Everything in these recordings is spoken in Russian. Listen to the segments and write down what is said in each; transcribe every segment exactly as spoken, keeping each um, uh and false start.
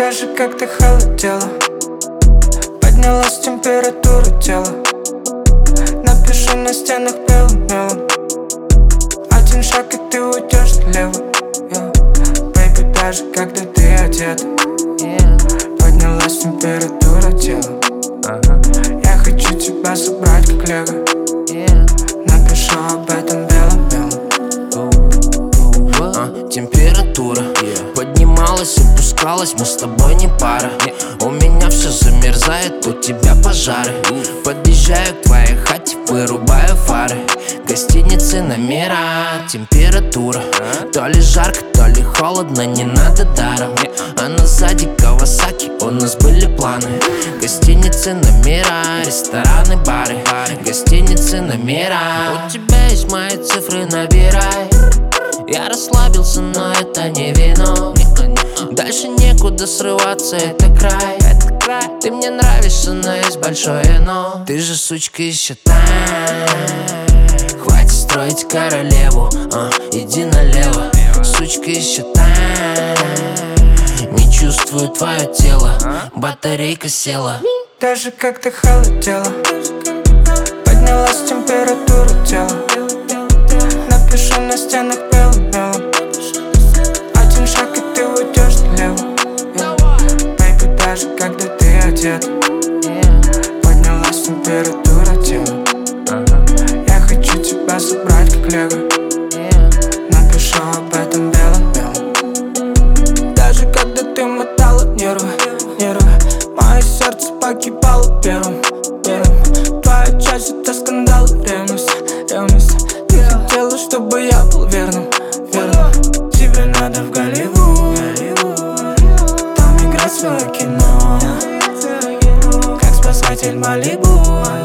Даже когда холодело, поднялась температура тела. Напиши на стенах белым мелом. Один шаг и ты уйдешь налево, yeah. Baby, даже когда ты одет, yeah. Поднялась температура тела, uh-huh. Я хочу тебя собрать как лего, yeah. Напишу об этом белым мелом. uh, Температура, yeah. Поднималась и опускалась, мы с тобой не пара, yeah. У меня все замерзает, у тебя пожары, uh. Подъезжаю к твоей хате, вырубаю фары. Гостиницы, номера, температура, uh. То ли жарко, то ли холодно, не надо даром, yeah. А на сзади Кавасаки, у нас были планы. Гостиницы, номера, рестораны, бары. Гостиницы, номера. У тебя есть мои цифры, набирай. Я расслабился, но это не вино. Дальше некуда срываться, это край. Ты мне нравишься, но есть большое но. Ты же сучка еще та. Хватит строить королеву, а, иди налево. Сучка еще та. Не чувствую твое тело, батарейка села. Даже когда холодело, поднялась температура тела. Напишу на стенах белым мелом. Один шаг и ты уйдешь налево, yeah. Baby, даже когда ты одет, yeah. Поднялась температура тела, uh-huh. Я хочу тебя собрать как лего, yeah. Напишу об этом белым мелом. Даже когда ты мотала нервы, нервы, мое сердце погибало первым, первым. Твоя часть это скандал, ревность, ревность. Ты хотела, чтобы я был верным, верным. Тебе надо в Голливуд, там играть свое кино, как спасатель Малибу.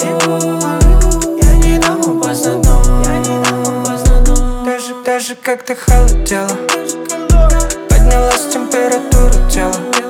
Я не дам упасть на дно. Даже, даже когда холодело, поднялась температура тела.